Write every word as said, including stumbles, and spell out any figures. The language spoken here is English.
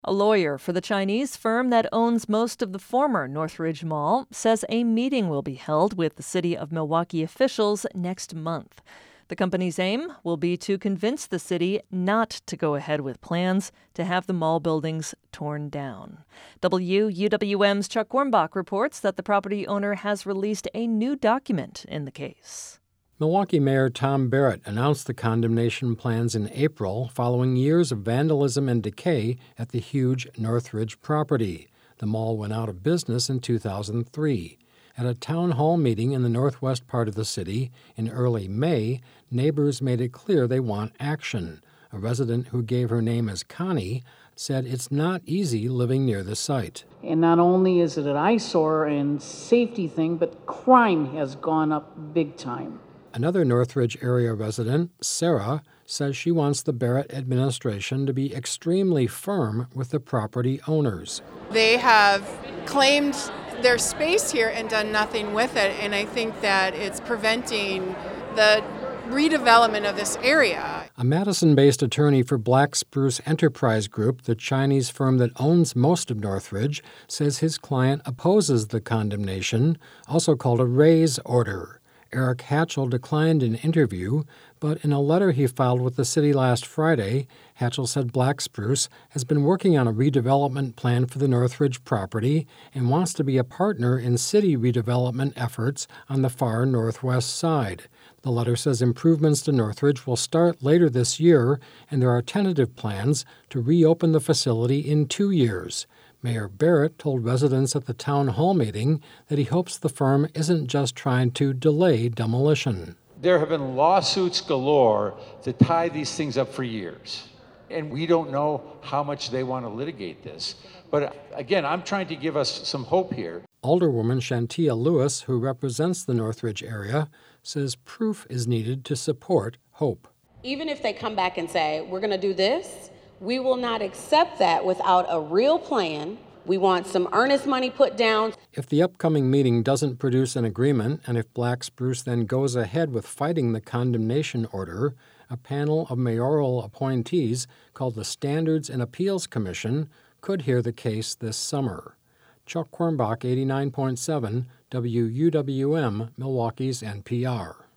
A lawyer for the Chinese firm that owns most of the former Northridge Mall says a meeting will be held with the city of Milwaukee officials next month. The company's aim will be to convince the city not to go ahead with plans to have the mall buildings torn down. W U W M's Chuck Warmbach reports that the property owner has released a new document in the case. Milwaukee Mayor Tom Barrett announced the condemnation plans in April following years of vandalism and decay at the huge Northridge property. The mall went out of business in two thousand three. At a town hall meeting in the northwest part of the city in early May, neighbors made it clear they want action. A resident who gave her name as Connie said it's not easy living near the site. And not only is it an eyesore and safety thing, but crime has gone up big time. Another Northridge area resident, Sarah, says she wants the Barrett administration to be extremely firm with the property owners. They have claimed their space here and done nothing with it, and I think that it's preventing the redevelopment of this area. A Madison-based attorney for Black Spruce Enterprise Group, the Chinese firm that owns most of Northridge, says his client opposes the condemnation, also called a raise order. Eric Hatchell declined an interview, but in a letter he filed with the city last Friday, Hatchell said Black Spruce has been working on a redevelopment plan for the Northridge property and wants to be a partner in city redevelopment efforts on the far northwest side. The letter says improvements to Northridge will start later this year, and there are tentative plans to reopen the facility in two years. Mayor Barrett told residents at the town hall meeting that he hopes the firm isn't just trying to delay demolition. There have been lawsuits galore to tie these things up for years, and we don't know how much they want to litigate this. But again, I'm trying to give us some hope here. Alderwoman Shantia Lewis, who represents the Northridge area, says proof is needed to support hope. Even if they come back and say, we're going to do this, we will not accept that without a real plan. We want some earnest money put down. If the upcoming meeting doesn't produce an agreement, and if Black Spruce then goes ahead with fighting the condemnation order, a panel of mayoral appointees called the Standards and Appeals Commission could hear the case this summer. Chuck Warmbach, eighty-nine point seven W U W M, Milwaukee's N P R.